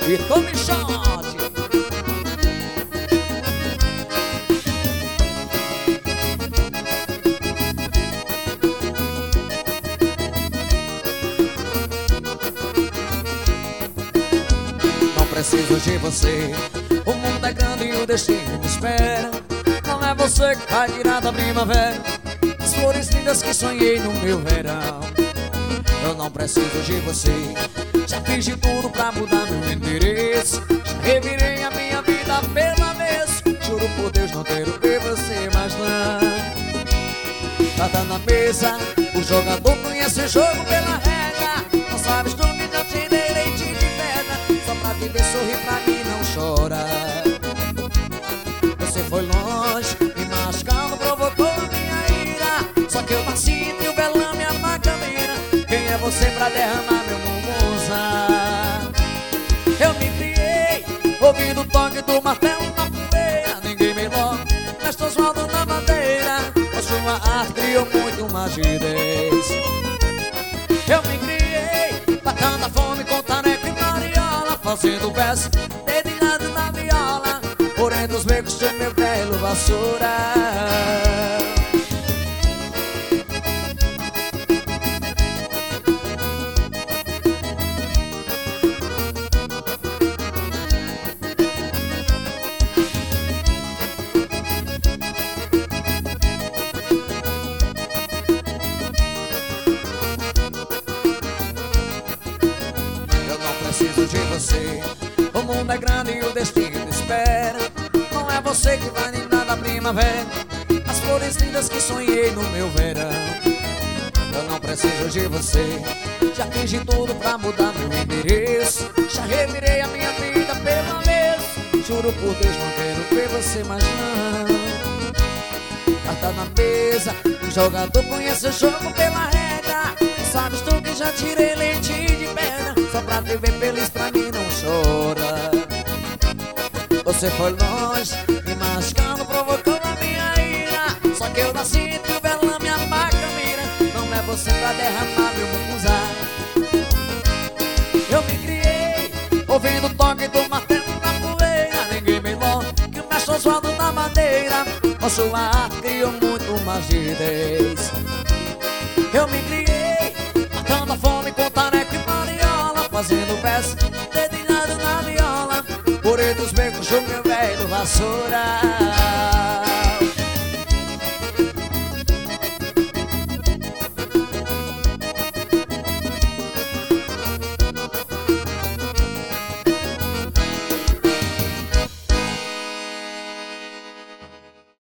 e tome shot. Não preciso de você, o mundo é grande e o destino me espera. Não é você que vai tirar da primavera as flores lindas que sonhei no meu verão. Eu não preciso de você, já fiz de tudo pra mudar meu endereço. Já revirei a minha vida pelo avesso. Juro por Deus não quero ver você mais não. Tá na mesa, o jogador conhece o jogo pela regra. Não sabes do que já te dei leite de pedra. Só pra te ver sorrir pra mim não chora. Você foi longe, me machucando, provocou a minha ira. Só que eu nasci e o velame a macameira. Quem é você pra derramar meu mumuza? Eu me criei, ouvindo o toque do martelo na poeira. Ninguém melhor, mas tô zoando na madeira. A sua arte criou muito mais rigidez. Eu me criei, batendo a fome com tareco e mariola, fazendo verso, dedilhado na viola, por entre os becos de meu velho vassoura. Preciso de você, o mundo é grande e o destino me espera. Não é você que vai nem dar da primavera as flores lindas que sonhei no meu verão. Eu não preciso de você, já fiz de tudo pra mudar meu endereço. Já revirei a minha vida pelo avesso. Juro por Deus não quero ver você mais não. Carta na mesa, o jogador conhece o jogo pela regra. Sabes tu que já tirei leite de pedra. Só pra te ver feliz pra mim não chora. Você foi longe, me machucando, provocou a minha ira. Só que eu nasci entre o velame e a macameira. Não é você pra derramar meu mumuza. Eu me criei, ouvindo o toque do martelo na poeira. Ninguém melhor que o mestre Oswaldo na madeira. A sua arte criou muito mais rigidez. Eu me criei, matando a fome com tareco e mariola, fazendo verso, dedilhado na viola, por entre os becos do meu velho vassoura.